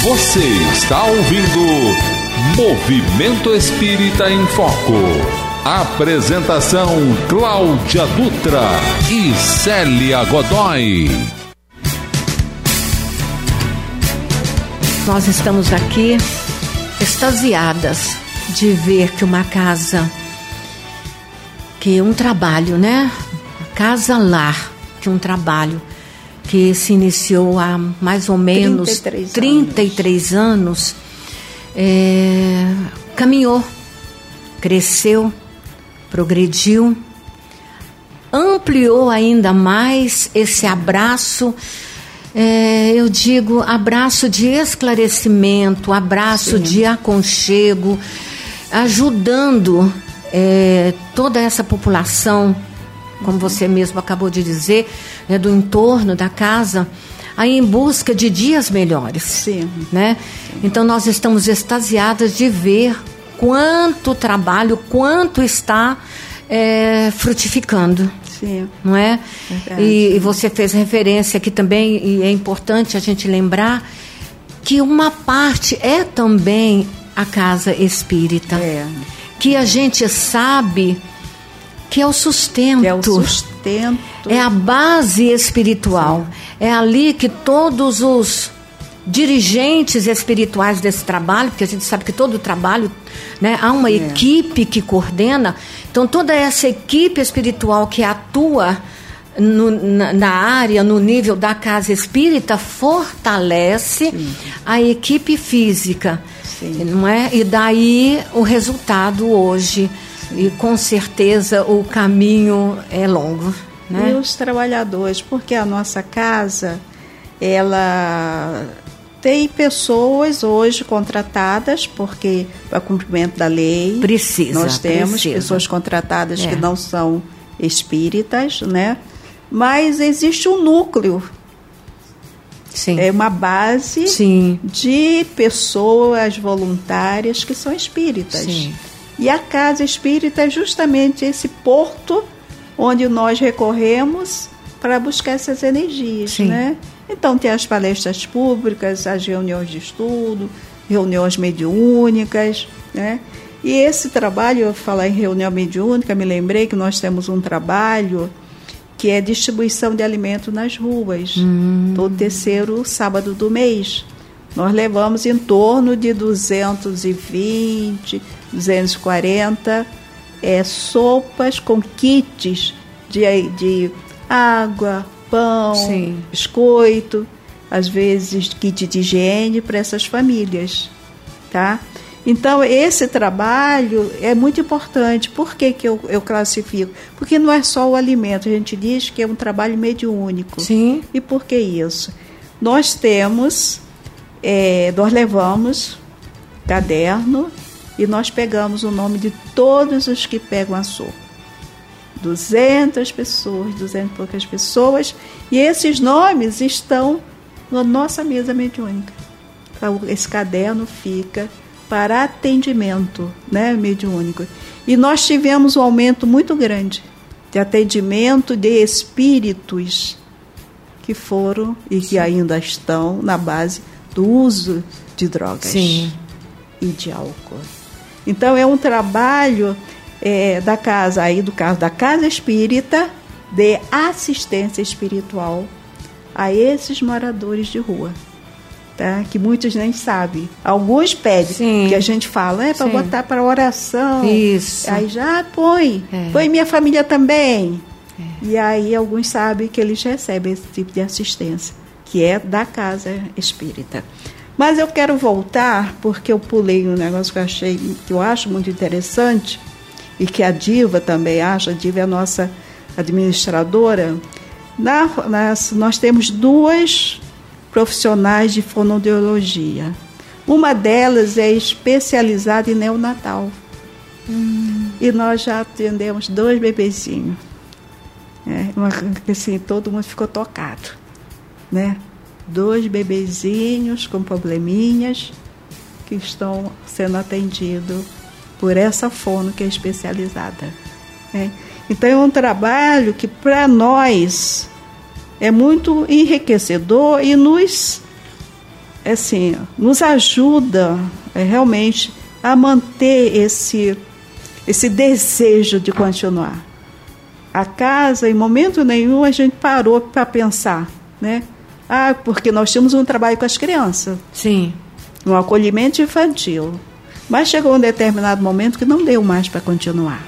Você está ouvindo Movimento Espírita em Foco. Apresentação Cláudia Dutra e Célia Godoy. Nós estamos aqui extasiadas de ver que uma casa, que um trabalho, né? Casa-lar, que um trabalho que se iniciou há mais ou menos 33 anos, caminhou, cresceu, progrediu, ampliou ainda mais esse abraço, eu digo abraço de esclarecimento, abraço de aconchego, ajudando toda essa população, como você mesmo acabou de dizer, né, do entorno da casa, aí em busca de dias melhores. Sim. Né? Então nós estamos extasiadas de ver quanto trabalho, quanto está frutificando. Sim. Não é? E você fez referência aqui também, e é importante a gente lembrar que uma parte é também a casa espírita. Que a gente sabe que é o sustento. É a base espiritual. Sim. É ali que todos os dirigentes espirituais desse trabalho, porque a gente sabe que todo trabalho, né, há uma equipe que coordena. Então, toda essa equipe espiritual que atua na área, no nível da casa espírita, fortalece a equipe física. Sim. Não é? E daí o resultado hoje. E com certeza o caminho é longo, né? E os trabalhadores, porque a nossa casa, ela tem pessoas hoje contratadas, porque para cumprimento da lei, nós temos pessoas contratadas que não são espíritas, né? Mas existe um núcleo. Sim. É uma base de pessoas voluntárias que são espíritas. Sim. E a casa espírita é justamente esse porto onde nós recorremos para buscar essas energias, né? Então tem as palestras públicas, as reuniões de estudo, reuniões mediúnicas, né? E esse trabalho, eu falar em reunião mediúnica, me lembrei que nós temos um trabalho que é distribuição de alimento nas ruas, todo terceiro sábado do mês. Nós levamos em torno de 220, 240 sopas com kits de água, pão, biscoito, às vezes kit de higiene para essas famílias, tá? Então, esse trabalho é muito importante. Por que eu classifico? Porque não é só o alimento, a gente diz que é um trabalho mediúnico. Sim. E por que isso? Nós levamos caderno e nós pegamos o nome de todos os que pegam a sopa. 200 pessoas, 200 e poucas pessoas, e esses nomes estão na nossa mesa mediúnica. Então, esse caderno fica para atendimento, né, mediúnico. E nós tivemos um aumento muito grande de atendimento de espíritos que foram e que ainda estão na base do uso de drogas e de álcool. Então, é um trabalho da casa, aí do caso da casa espírita, de assistência espiritual a esses moradores de rua, tá? Que muitos nem sabem. Alguns pedem, que a gente fala, para botar para oração. Isso. Aí já põe minha família também. E aí alguns sabem que eles recebem esse tipo de assistência, que é da casa espírita. Mas eu quero voltar, porque eu pulei um negócio que eu acho muito interessante, e que a Diva também acha. A Diva é a nossa administradora. Nós temos duas profissionais de fonoaudiologia. Uma delas é especializada em neonatal. E nós já atendemos 2 bebezinhos. Assim, todo mundo ficou tocado, né? 2 bebezinhos com probleminhas que estão sendo atendidos por essa fono que é especializada, né? Então é um trabalho que para nós é muito enriquecedor e nos assim, nos ajuda realmente a manter esse desejo de continuar. A casa, em momento nenhum, a gente parou para pensar, né? Porque nós tínhamos um trabalho com as crianças. Sim. Um acolhimento infantil. Mas chegou um determinado momento que não deu mais para continuar.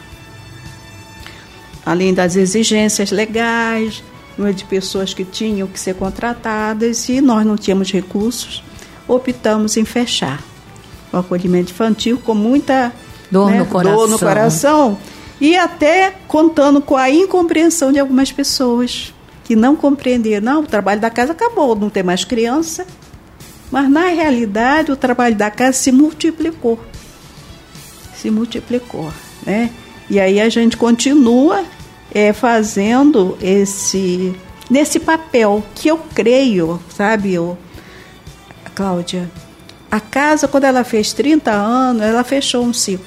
Além das exigências legais, de pessoas que tinham que ser contratadas, e nós não tínhamos recursos, optamos em fechar o acolhimento infantil com muita dor no coração, e até contando com a incompreensão de algumas pessoas que não compreenderam. Não, o trabalho da casa acabou, não tem mais criança. Mas, na realidade, o trabalho da casa se multiplicou. Né? E aí a gente continua fazendo nesse papel que eu creio, sabe, Cláudia? A casa, quando ela fez 30 anos, ela fechou um ciclo.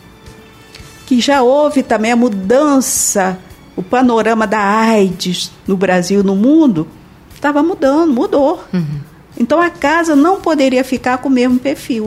Que já houve também a mudança, o panorama da AIDS no Brasil e no mundo estava mudou. Uhum. Então a casa não poderia ficar com o mesmo perfil.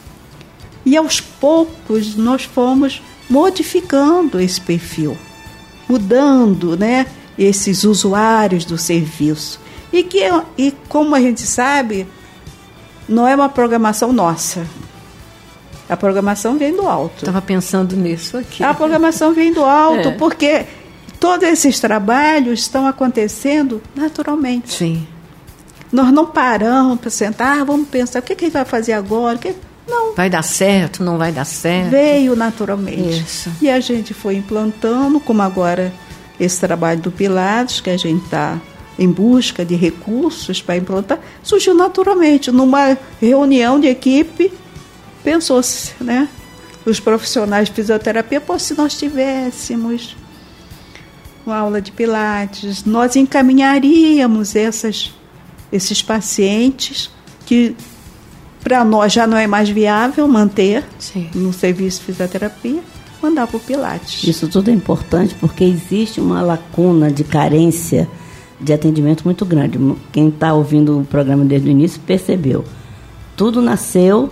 E aos poucos nós fomos modificando esse perfil, mudando, né, esses usuários do serviço. E como a gente sabe, não é uma programação nossa. A programação vem do alto. Estava pensando nisso aqui. A programação vem do alto, porque todos esses trabalhos estão acontecendo naturalmente. Sim. Nós não paramos para sentar, vamos pensar, o que a gente vai fazer agora? Não. Vai dar certo, não vai dar certo? Veio naturalmente. Isso. E a gente foi implantando, como agora esse trabalho do Pilates, que a gente está em busca de recursos para implantar, surgiu naturalmente. Numa reunião de equipe, pensou-se, né? Os profissionais de fisioterapia, se nós tivéssemos uma aula de Pilates, nós encaminharíamos esses pacientes que para nós já não é mais viável manter no serviço de fisioterapia, mandar para o Pilates. Isso tudo é importante porque existe uma lacuna de carência de atendimento muito grande. Quem está ouvindo o programa desde o início percebeu. Tudo nasceu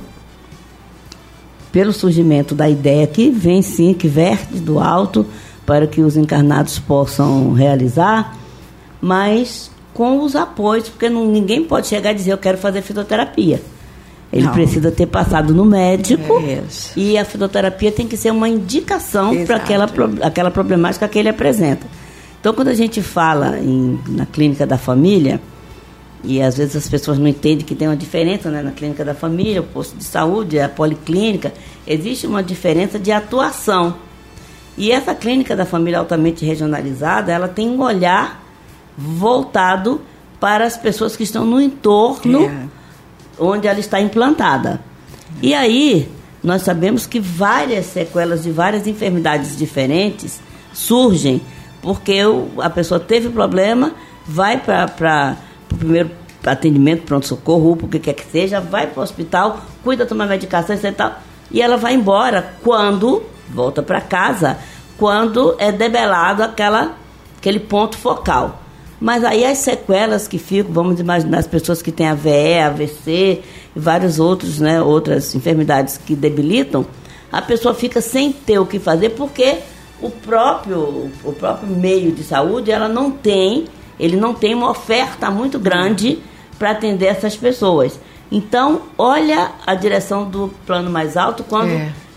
pelo surgimento da ideia que vem sim, que verte do alto para que os encarnados possam realizar, mas com os apoios, porque ninguém pode chegar e dizer eu quero fazer fisioterapia. Ele precisa ter passado no médico e a fisioterapia tem que ser uma indicação para aquela problemática que ele apresenta. Então, quando a gente fala na clínica da família, e às vezes as pessoas não entendem que tem uma diferença, né, na clínica da família, o posto de saúde, a policlínica, existe uma diferença de atuação. E essa clínica da família altamente regionalizada, ela tem um olhar voltado para as pessoas que estão no entorno onde ela está implantada. E aí, nós sabemos que várias sequelas de várias enfermidades diferentes surgem, porque a pessoa teve problema, vai para o primeiro atendimento, pronto-socorro, porque quer que seja, vai para o hospital, cuida, toma medicação e tal, e ela vai embora quando volta para casa, quando é debelado aquele ponto focal. Mas aí as sequelas que ficam, vamos imaginar as pessoas que têm AVE, AVC e vários outros, né, outras enfermidades que debilitam, a pessoa fica sem ter o que fazer porque o próprio meio de saúde ele não tem uma oferta muito grande para atender essas pessoas. Então, olha a direção do plano mais alto quando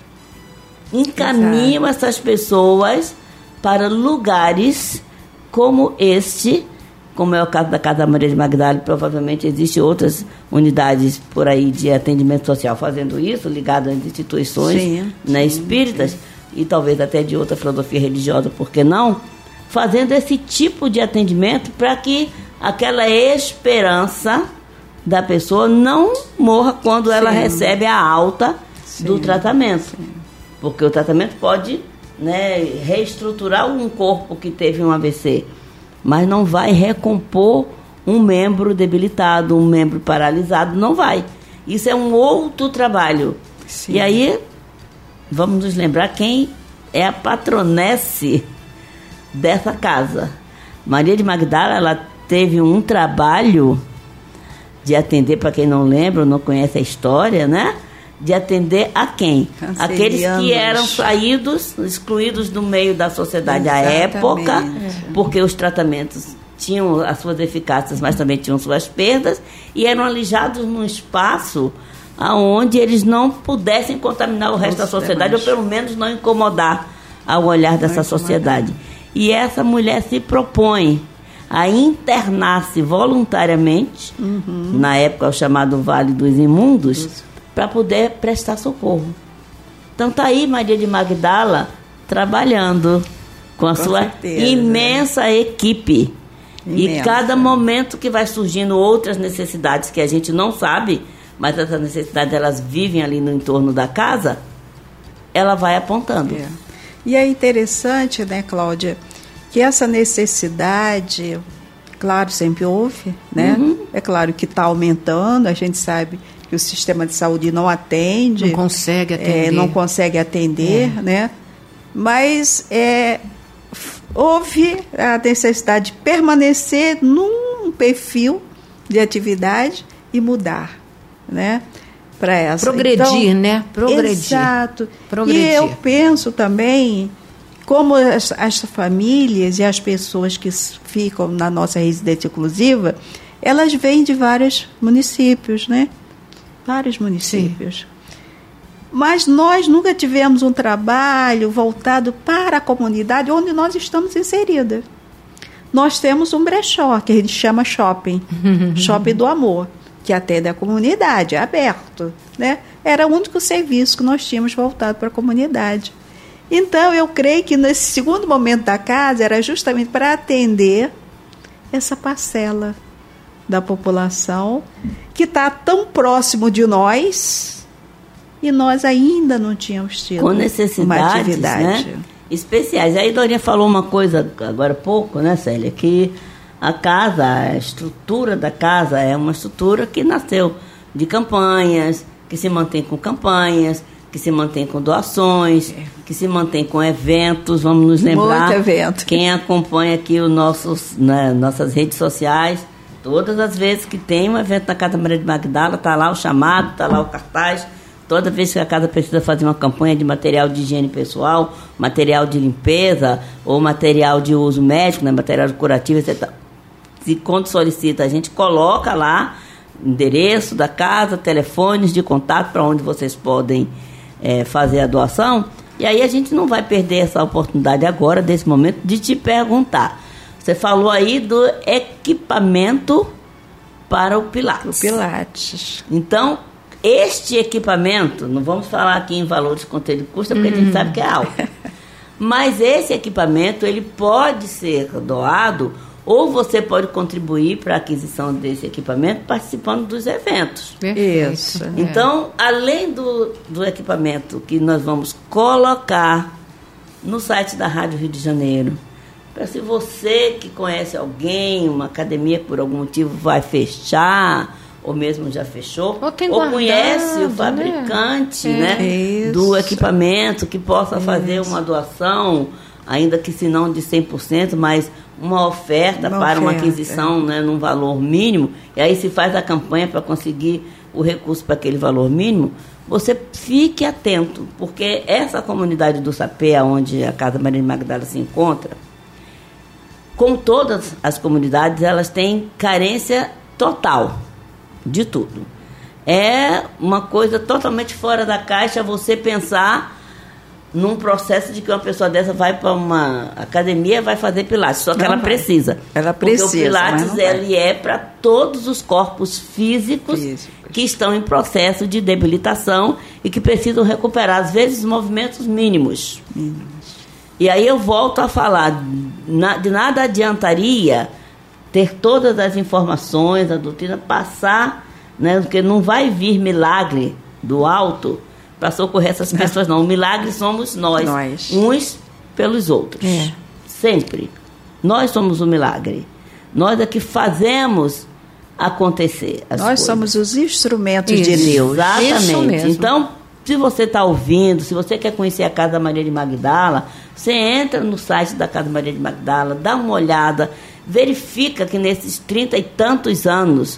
encaminham essas pessoas para lugares como este, como é o caso da Casa Maria de Magdala, provavelmente existem outras unidades por aí de atendimento social fazendo isso, ligado às instituições espíritas, e talvez até de outra filosofia religiosa, por que não? Fazendo esse tipo de atendimento para que aquela esperança da pessoa não morra quando ela recebe a alta do tratamento. Porque o tratamento pode, né, reestruturar um corpo que teve um AVC, mas não vai recompor um membro debilitado, um membro paralisado, não vai. Isso é um outro trabalho. E aí, vamos nos lembrar quem é a patronesse dessa casa. Maria de Magdala, ela teve um trabalho de atender, para quem não lembra ou não conhece a história, né? De atender a quem? Aqueles que eram saídos, excluídos do meio da sociedade à época, porque os tratamentos tinham as suas eficácias, mas também tinham suas perdas, e eram alijados num espaço onde eles não pudessem contaminar o resto da sociedade, ou pelo menos não incomodar ao olhar dessa sociedade. E essa mulher se propõe a internar-se voluntariamente, na época o chamado Vale dos Imundos, para poder prestar socorro. Então está aí Maria de Magdala trabalhando com a sua imensa equipe. E cada momento que vai surgindo outras necessidades que a gente não sabe, mas essas necessidades elas vivem ali no entorno da casa, ela vai apontando. E é interessante, né, Cláudia, que essa necessidade, claro, sempre houve, né? É claro que está aumentando, a gente sabe que o sistema de saúde não atende. Não consegue atender. Não consegue atender, né? Mas houve a necessidade de permanecer num perfil de atividade e mudar, né? Para essa. Progredir, então, né? Progredir. Exato. Progredir. E eu penso também como as famílias e as pessoas que ficam na nossa residência inclusiva, elas vêm de vários municípios, né? Vários municípios. Sim. Mas nós nunca tivemos um trabalho voltado para a comunidade onde nós estamos inseridas. Nós temos um brechó, que a gente chama shopping, shopping do amor, que atende a comunidade, é aberto, né? Era o único serviço que nós tínhamos voltado para a comunidade. Então, eu creio que nesse segundo momento da casa era justamente para atender essa parcela da população que está tão próximo de nós e nós ainda não tínhamos tido com necessidades, uma atividade, né, especiais. Aí Dorinha falou uma coisa agora há pouco, né, Célia, que a casa, a estrutura da casa é uma estrutura que nasceu de campanhas, que se mantém com campanhas, que se mantém com doações, que se mantém com eventos. Vamos nos lembrar, muito evento. Quem acompanha aqui os nossas redes sociais, todas as vezes que tem um evento na Casa Maria de Magdala, está lá o chamado, está lá o cartaz. Toda vez que a casa precisa fazer uma campanha de material de higiene pessoal, material de limpeza ou material de uso médico, né, material de curativo, etc. E quando solicita, a gente coloca lá endereço da casa, telefones de contato para onde vocês podem fazer a doação. E aí a gente não vai perder essa oportunidade agora, desse momento, de te perguntar. Você falou aí do equipamento para o Pilates. O Pilates. Então, este equipamento, não vamos falar aqui em valores quanto ele custa, porque a gente sabe que é alto. Mas esse equipamento, ele pode ser doado, ou você pode contribuir para a aquisição desse equipamento participando dos eventos. Perfeito. Isso. Então, além do equipamento que nós vamos colocar no site da Rádio Rio de Janeiro, para se você que conhece alguém, uma academia que por algum motivo vai fechar, ou mesmo já fechou, ou conhece o fabricante, né, do equipamento, que possa fazer uma doação, ainda que se não de 100%, mas uma oferta para uma aquisição, né, num valor mínimo, e aí se faz a campanha para conseguir o recurso para aquele valor mínimo. Você fique atento, porque essa comunidade do Sapé, onde a Casa Maria de Magdala se encontra, como todas as comunidades, elas têm carência total de tudo. É uma coisa totalmente fora da caixa você pensar num processo de que uma pessoa dessa vai para uma academia, vai fazer Pilates, só que ela precisa. Ela precisa. Porque o Pilates ele é para todos os corpos físicos que estão em processo de debilitação e que precisam recuperar, às vezes, movimentos mínimos. E aí eu volto a falar, de nada adiantaria ter todas as informações, a doutrina, passar, né, porque não vai vir milagre do alto para socorrer essas pessoas, não. O milagre somos nós, uns pelos outros. Sempre. Nós somos o milagre. Nós é que fazemos acontecer as coisas. Nós somos os instrumentos de Deus. Exatamente. Então, se você está ouvindo, se você quer conhecer a Casa Maria de Magdala, você entra no site da Casa Maria de Magdala, dá uma olhada, verifica que nesses 30 e tantos anos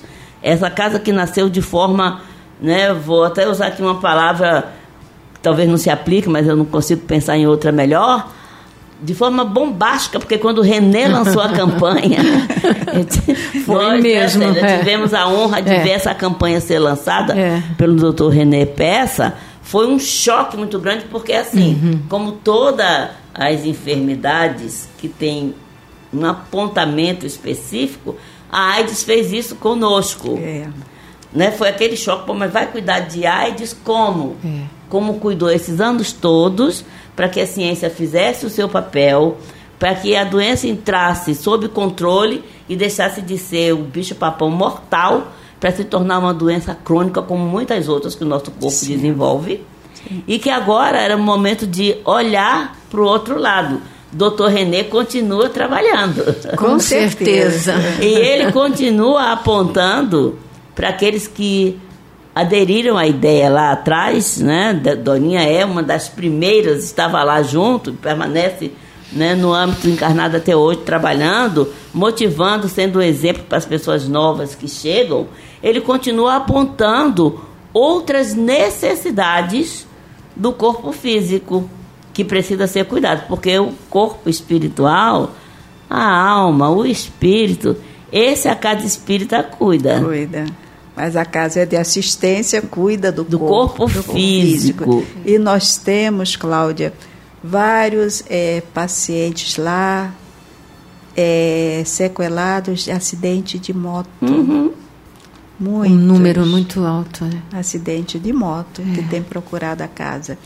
Essa casa que nasceu de forma, né, vou até usar aqui uma palavra que talvez não se aplique, mas eu não consigo pensar em outra melhor, de forma bombástica, porque quando o René lançou a campanha, foi mesmo. Tivemos a honra de ver essa campanha ser lançada pelo Dr. René Peça. Foi um choque muito grande, porque assim, como todas as enfermidades que têm um apontamento específico, a AIDS fez isso conosco. Né? Foi aquele choque, mas vai cuidar de AIDS como? Como cuidou esses anos todos, para que a ciência fizesse o seu papel, para que a doença entrasse sob controle e deixasse de ser o bicho-papão mortal, para se tornar uma doença crônica, como muitas outras que o nosso corpo desenvolve. E que agora era o momento de olhar para o outro lado. Dr. René continua trabalhando. Com certeza. E ele continua apontando para aqueles que aderiram à ideia lá atrás, né? Doninha é uma das primeiras, estava lá junto, permanece, né, no âmbito encarnado até hoje, trabalhando, motivando, sendo um exemplo para as pessoas novas que chegam. Ele continua apontando outras necessidades do corpo físico que precisa ser cuidado, porque o corpo espiritual, a alma, o espírito, esse a casa espírita cuida. Mas a casa é de assistência, cuida do corpo físico. E nós temos, Cláudia, vários pacientes lá sequelados de acidente de moto. Muitos. Um número muito alto. Acidente de moto que tem procurado a casa.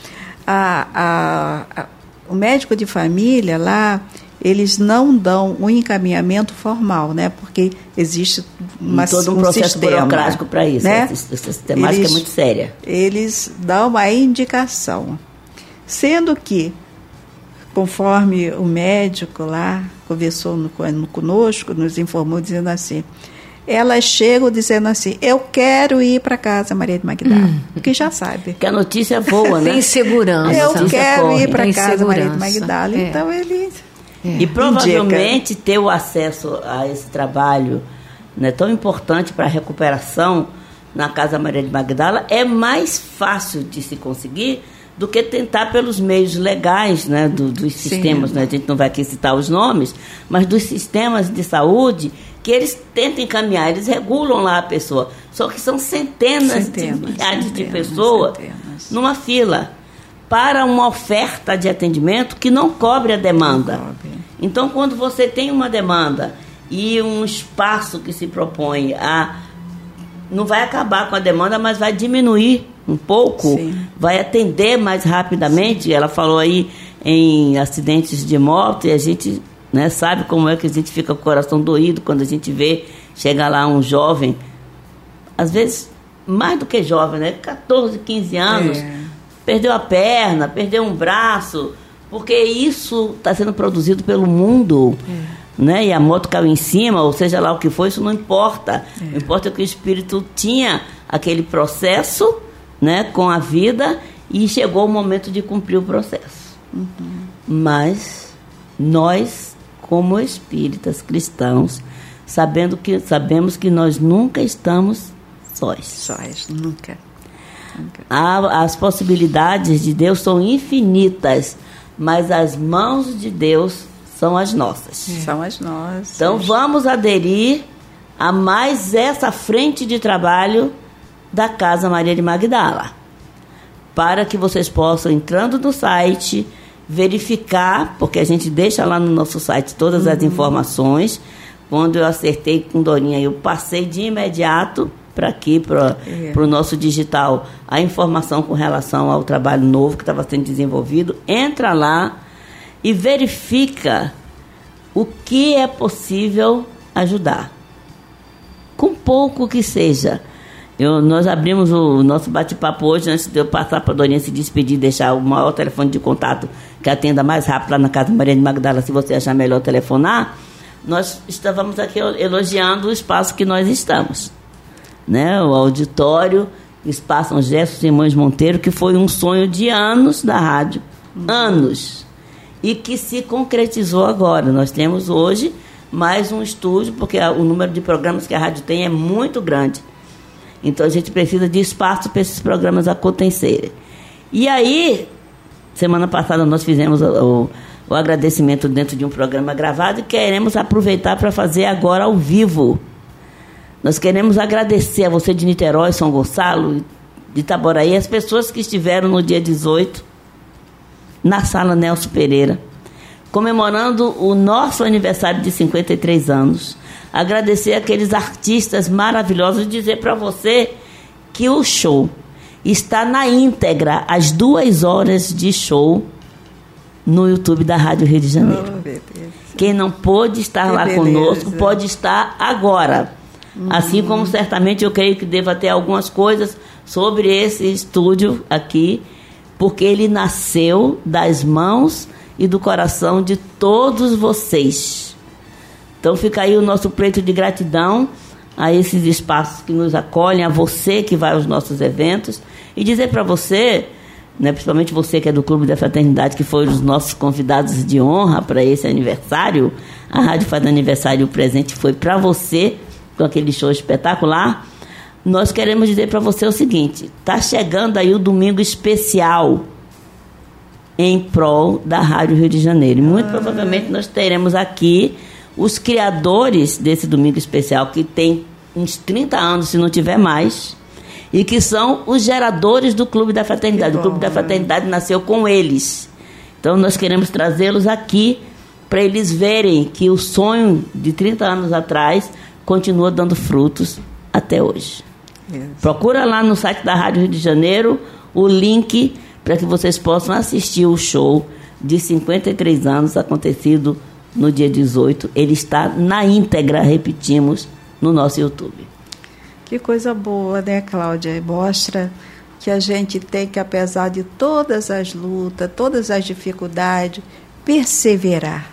O médico de família lá, eles não dão um encaminhamento formal, né? Porque existe todo um processo sistema burocrático para isso, né? Essa temática é muito séria. Eles dão uma indicação, sendo que, conforme o médico lá conversou conosco, nos informou dizendo assim, elas chegam dizendo assim, eu quero ir para casa Maria de Magdala, porque já sabe. Que a notícia é boa, né? Tem segurança. Eu quero ir para casa Maria de Magdala. Então ele... E provavelmente ter o acesso a esse trabalho, né, tão importante para a recuperação na Casa Maria de Magdala é mais fácil de se conseguir do que tentar pelos meios legais, né, dos sistemas, né, a gente não vai aqui citar os nomes, mas dos sistemas de saúde que eles tentam encaminhar, eles regulam lá a pessoa. Só que são centenas de milhares de pessoas numa fila para uma oferta de atendimento que não cobre a demanda. Então, quando você tem uma demanda e um espaço que se propõe não vai acabar com a demanda, mas vai diminuir um pouco, vai atender mais rapidamente. Ela falou aí em acidentes de moto e a gente, né, sabe como é que a gente fica com o coração doído quando a gente vê chegar lá um jovem, às vezes mais do que jovem, né, 14, 15 anos, perdeu a perna, perdeu um braço, porque isso está sendo produzido pelo mundo, né? E a moto caiu em cima, ou seja lá o que for, isso não importa. O que importa é que o espírito tinha aquele processo, né, com a vida, e chegou o momento de cumprir o processo. Mas nós, como espíritas cristãos, sabemos que nós nunca estamos sós. Nunca. As possibilidades de Deus são infinitas, mas as mãos de Deus são as nossas. São as nossas. Então vamos aderir a mais essa frente de trabalho da Casa Maria de Magdala, para que vocês possam, entrando no site, verificar, porque a gente deixa lá no nosso site todas as informações. Quando eu acertei com Doninha, eu passei de imediato para aqui, para o nosso digital, a informação com relação ao trabalho novo que estava sendo desenvolvido. Entra lá e verifica o que é possível ajudar, com pouco que seja. Nós abrimos o nosso bate-papo hoje, antes de eu passar para a Doninha se despedir, deixar o maior telefone de contato que atenda mais rápido lá na Casa Maria de Magdala, se você achar melhor telefonar. Nós estávamos aqui elogiando o espaço que nós estamos, né? O auditório, Espaço Angélico Simões Monteiro, que foi um sonho de anos da rádio, anos, e que se concretizou agora. Nós temos hoje, mais um estúdio, porque o número de programas que a rádio tem é muito grande. Então a gente precisa de espaço para esses programas acontecerem. E aí, semana passada nós fizemos o agradecimento dentro de um programa gravado e queremos aproveitar para fazer agora ao vivo. Nós queremos agradecer a você de Niterói, São Gonçalo, de Itaboraí, as pessoas que estiveram no dia 18 na Sala Nelson Pereira, comemorando o nosso aniversário de 53 anos. Agradecer aqueles artistas maravilhosos e dizer para você que o show está na íntegra, as 2 horas de show no YouTube da Rádio Rio de Janeiro. Quem não pôde estar lá conosco, pode estar agora. Assim como certamente eu creio que deva ter algumas coisas sobre esse estúdio aqui, porque ele nasceu das mãos e do coração de todos vocês. Então fica aí o nosso pleito de gratidão a esses espaços que nos acolhem, a você que vai aos nossos eventos, e dizer para você, né, principalmente você que é do Clube da Fraternidade, que foi os nossos convidados de honra para esse aniversário, a Rádio faz aniversário, o presente foi para você, com aquele show espetacular. Nós queremos dizer para você o seguinte: está chegando aí o domingo especial em prol da Rádio Rio de Janeiro. Muito provavelmente nós teremos aqui os criadores desse domingo especial, que tem uns 30 anos, se não tiver mais, e que são os geradores do Clube da Fraternidade. O Clube da Fraternidade nasceu com eles. Então nós queremos trazê-los aqui para eles verem que o sonho de 30 anos atrás continua dando frutos até hoje. Procura lá no site da Rádio Rio de Janeiro o link para que vocês possam assistir o show de 53 anos acontecido no dia 18. Ele está na íntegra, repetimos, no nosso YouTube. Que coisa boa, né, Cláudia? Mostra que a gente tem que, apesar de todas as lutas, todas as dificuldades, perseverar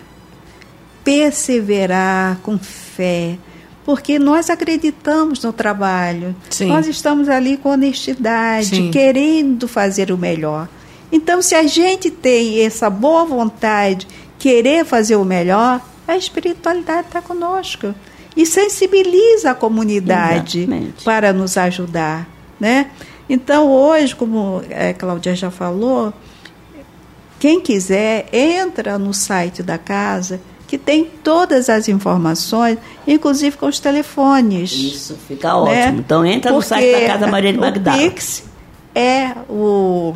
com fé, porque nós acreditamos no trabalho. Sim. Nós estamos ali com honestidade, sim, querendo fazer o melhor. Então, se a gente tem essa boa vontade, querer fazer o melhor, a espiritualidade está conosco. E sensibiliza a comunidade. Exatamente. Para nos ajudar, né? Então, hoje, como a Cláudia já falou, quem quiser, entra no site da casa, que tem todas as informações, inclusive com os telefones. Isso, fica ótimo. Né? Então, entra no site da Casa Maria de Magdala. O Pix é o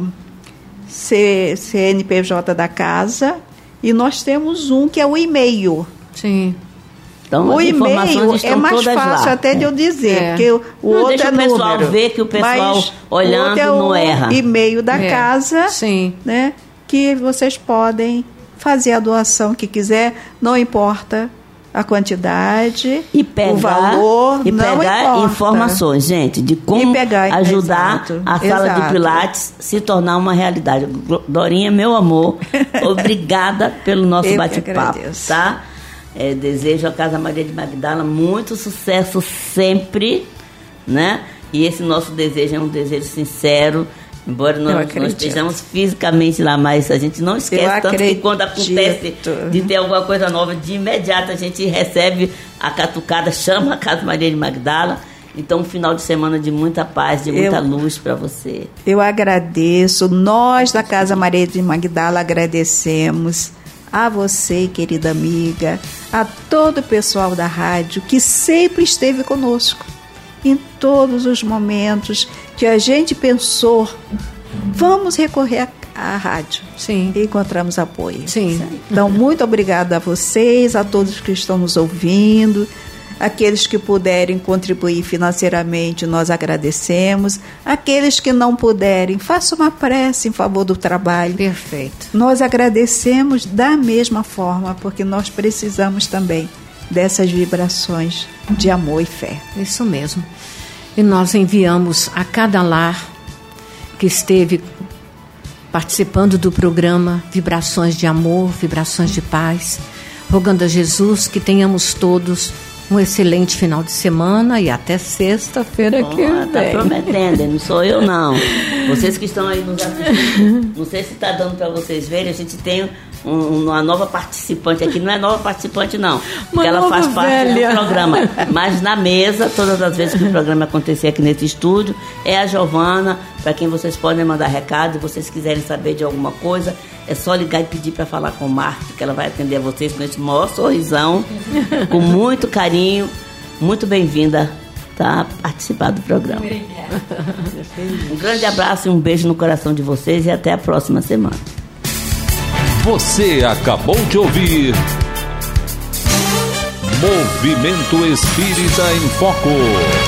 CNPJ da casa, e nós temos um que é o e-mail. Sim. Então, o e-mail é mais fácil lá, até de eu dizer, porque o outro deixa é número. Deixa o pessoal ver que o pessoal olhando não erra. O e-mail da casa, sim, né, que vocês podem fazer a doação que quiser, não importa a quantidade, e pegar, o valor, e não pegar importa. Informações, gente, de como ajudar a sala de Pilates se tornar uma realidade. Dorinha, meu amor, obrigada pelo nosso bate-papo, tá? Desejo à Casa Maria de Magdala muito sucesso sempre, né? E esse nosso desejo é um desejo sincero, embora nós estejamos fisicamente lá, mas a gente não esquece tanto que quando acontece de ter alguma coisa nova, de imediato a gente recebe a catucada, chama a Casa Maria de Magdala. Então, um final de semana de muita paz, de muita luz para você. Eu agradeço, nós da Casa Maria de Magdala agradecemos a você, querida amiga, a todo o pessoal da rádio que sempre esteve conosco. Em todos os momentos que a gente pensou, vamos recorrer à rádio. Sim. E encontramos apoio. Sim. Então, muito obrigada a vocês, a todos que estão nos ouvindo, aqueles que puderem contribuir financeiramente, nós agradecemos. Aqueles que não puderem, faça uma prece em favor do trabalho. Perfeito. Nós agradecemos da mesma forma, porque nós precisamos também dessas vibrações de amor e fé. Isso mesmo. E nós enviamos a cada lar que esteve participando do programa vibrações de amor, vibrações de paz, rogando a Jesus que tenhamos todos um excelente final de semana e até sexta-feira que vem. Tá prometendo, não sou eu não. Vocês que estão aí nos assistindo, não sei se está dando para vocês verem, a gente tem uma nova participante aqui, não é nova participante não, porque ela faz parte do programa, mas na mesa, todas as vezes que o programa acontecer aqui nesse estúdio, é a Giovana, para quem vocês podem mandar recado, se vocês quiserem saber de alguma coisa, é só ligar e pedir para falar com o Marco, que ela vai atender a vocês com esse maior sorrisão, com muito carinho. Muito bem-vinda a participar do programa. Obrigada. Um grande abraço e um beijo no coração de vocês e até a próxima semana. Você acabou de ouvir Movimento Espírita em Foco.